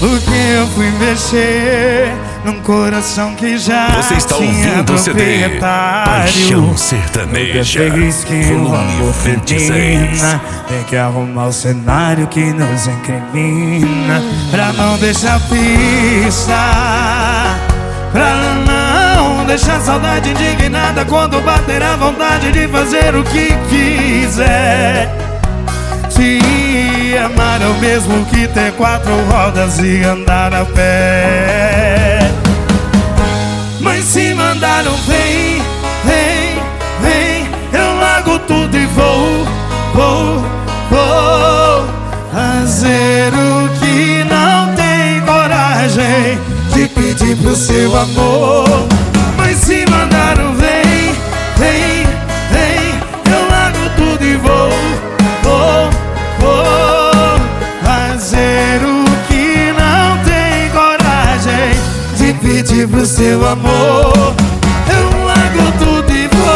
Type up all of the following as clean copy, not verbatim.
Porque eu fui mexer num coração que já Você está tinha ouvindo o CD Paixão Sertaneja, volume 26. Tem que arrumar o cenário que nos incrimina, pra não deixar pista, pra não deixar saudade indignada quando bater a vontade de fazer o que quiser. Se amar é o mesmo que ter 4 rodas e andar a pé. Mas se mandar um vem, vem, vem, eu largo tudo e vou fazer o que não tem coragem de pedir pro seu amor. Mas se mandar um vem, vem, vem, eu largo tudo e vou fazer o que não tem coragem de pedir pro seu amor. Eu largo tudo e vou.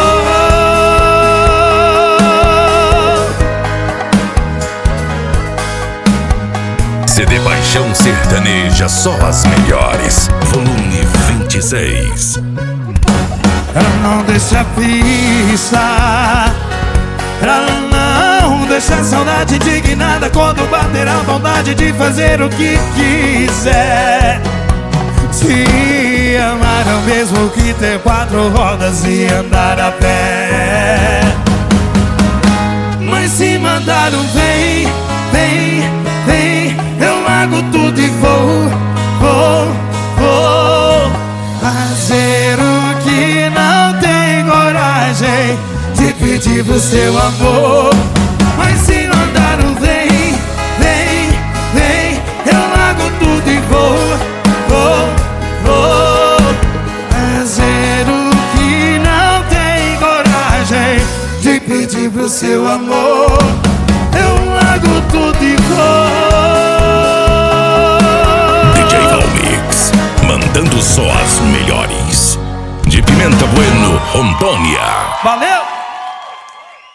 CD Paixão Sertaneja, só as melhores, volume 26. Pra não deixar pista, pra não deixar saudade indignada quando bater a vontade de fazer o que quiser. Se amar é o mesmo que ter 4 rodas e andar a pé. Mas se mandar um vem, vem, vem, eu largo tudo e vou fazer o que não tem coragem de pedir pro seu amor. Mas se mandar um vem, vem, vem, eu largo tudo e vou fazer o que não tem coragem de pedir pro seu amor. Eu largo tudo e vou. DJ Valmix, mandando só as melhores. De Pimenta Bueno, Rondônia. Valeu!